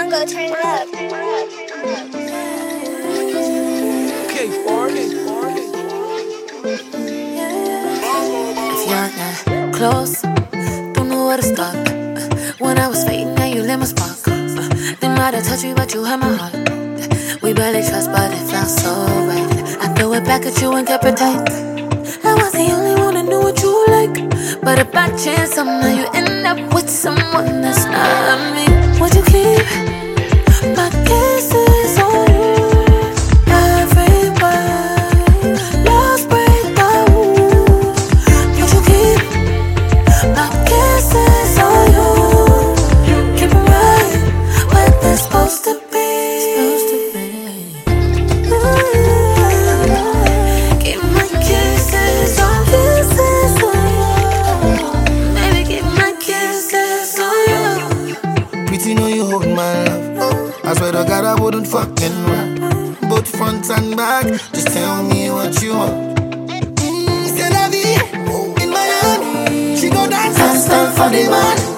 Go turn it up. Okay, If you're not close, don't know where to start. When I was fading, now you lit my spark. They might have touched me, but you had my heart. We barely trust, but it felt so right. I threw it back at you and kept it tight. I was the only one that knew what you like. But if by chance somehow you end up with someone that's not me, would you keep my kisses on you? Every word, lost break the rules. Would you keep my kisses on you? Keep 'em right where they're supposed to be. Keep my kisses on you. Maybe keep my kisses on you. Pretty know you hold my love. I swear to God I wouldn't fucking rap. Both front and back, just tell me what you want. C'est la vie in Miami. She go dance and stand for the man.